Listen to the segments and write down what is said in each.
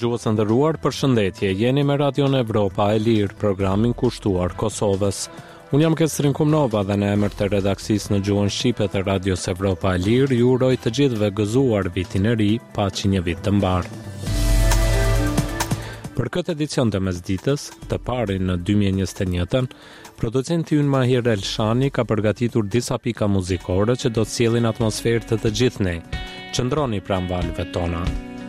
Dëgjues nderuar, përshëndetje. Jeni me Radion Evropa e Lirë, programin kushtuar Kosovës. Unë jam Kestrin Kumnova dhe në emër të redaksisë në gjuhën shqipe të Radios Evropa e Lirë, ju uroj të gjithëve gëzuar vitin e ri, paçi një vit të mbarë. Për këtë edicion të mesditës, të parin në 2021, producenti ynë Mahir Elshani ka përgatitur disa pika muzikore që do të sjellin atmosferë të gjithë ne. Qëndroni pranë valëve tona.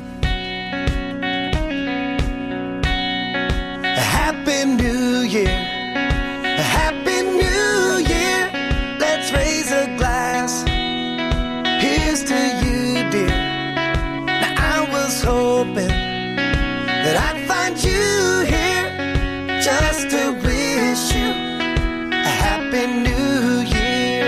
Happy New Year, Happy New Year. Let's raise a glass. Here's to you, dear. Now I was hoping that I'd find you here just to wish you a Happy New Year.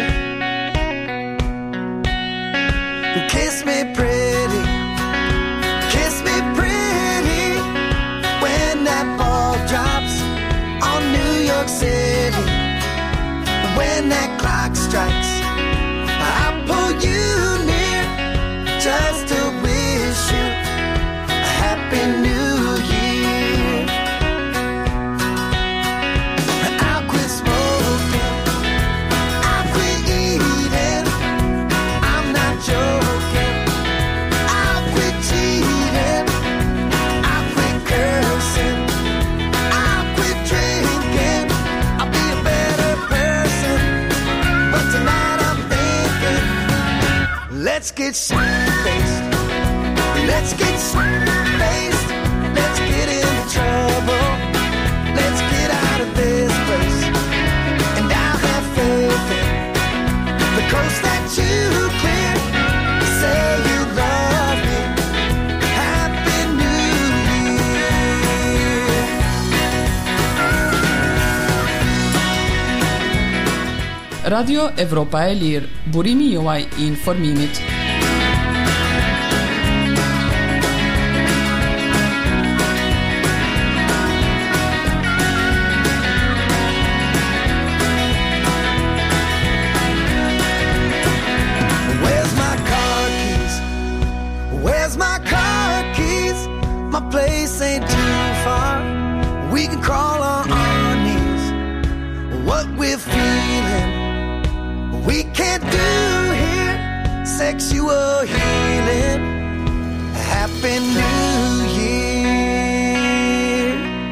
Kiss me pretty, kiss me pretty, when that ball drops on New York City. When that clock strikes, I'll pull you near just to wish you a Happy New Year. I'll quit smoking, I'll quit eating, I'm not joking, I'll quit cheating, I'll quit cursing, I'll quit drinking, I'll be a better person. But tonight I'm thinking, let's get faced, let's get faced, let's get into trouble, let's get out of this place. And I'll have faith in the coast that you clear. Say you love me. Happy New Year. Radio Evropa e Lirë, burimi juaj I informimit. Where's my car keys? Where's my car keys? My place ain't too far. We can crawl on our knees. What we're feeling, we can't do here. Sexual healing. Happy New Year.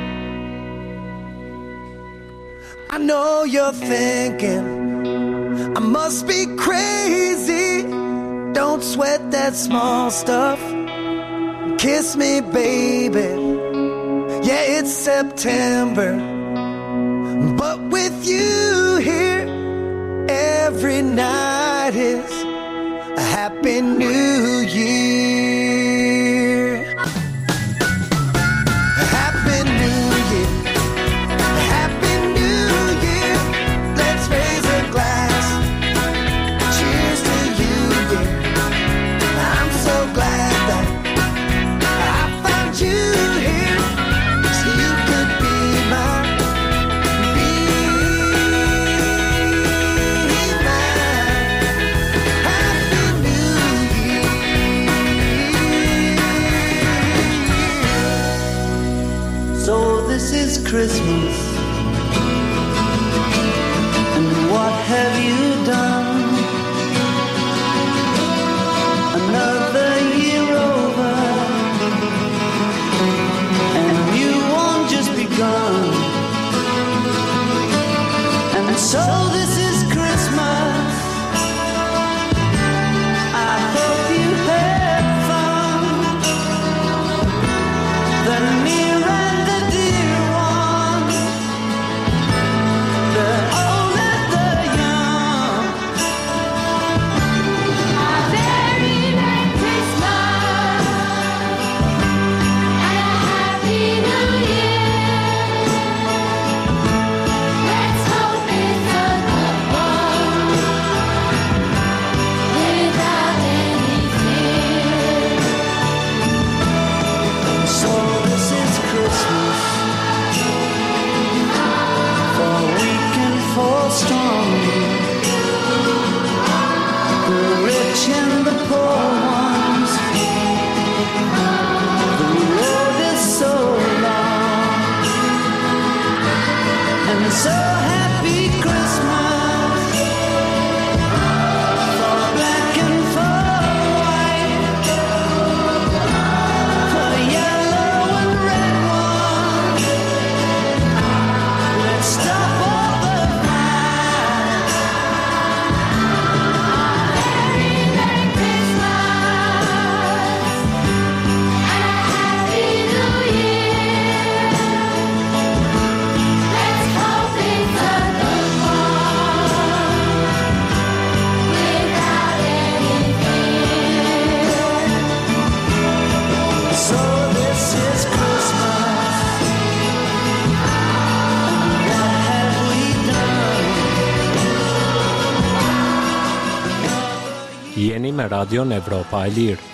I know you're thinking I must be crazy. Don't sweat that small stuff. Kiss me, baby. Yeah, it's September, but with you here, every night is a Happy New Year. Happy New Year. Happy New Year. Let's raise a glass. Cheers to you, dear. I'm so glad that I found you here, so you could be mine. Be mine. Happy New Year. So this is Christmas, and what have you done? Another year over, and you won't just begun. And so this is Christmas. I hope you had fun. The near and the dear ones, the old and the young. A very Merry Christmas and a Happy New Year. Let's hope it's a good And so happy Christmas for black and for white, for the yellow and red one. Let's stop all the fight. Merry Christmas and a Happy New Year. Let's hope it's a good one without any fear. So this is Christmas. What have we done? Jeni me Radion Evropa e Lirë.